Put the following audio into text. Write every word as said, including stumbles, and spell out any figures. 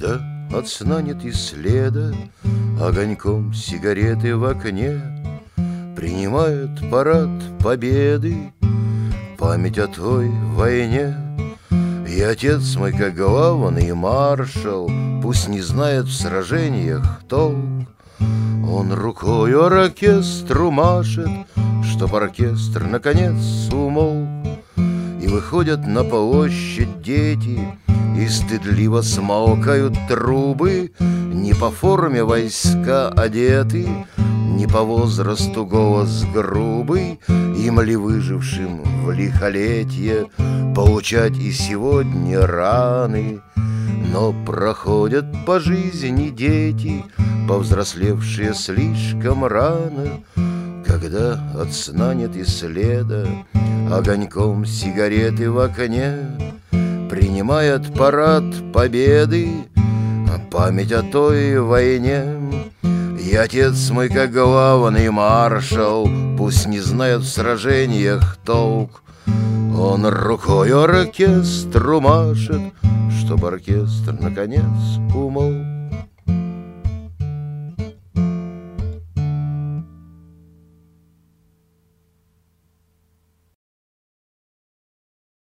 Когда от сна нет и следа, огоньком сигареты в окне принимает парад победы память о той войне. И отец мой, как главный маршал, пусть не знает в сражениях толк, он рукою оркестру машет, чтоб оркестр наконец умолк. И выходят на площадь дети, и стыдливо смолкают трубы, не по форме войска одеты, не по возрасту голос грубый, им ли выжившим в лихолетье получать и сегодня раны. Но проходят по жизни дети, повзрослевшие слишком рано, когда от сна нет и следа, огоньком сигареты в окне принимает парад победы память о той войне. И отец мой, как главный маршал, пусть не знает в сражениях толк, он рукой оркестру машет, чтоб оркестр наконец умолк.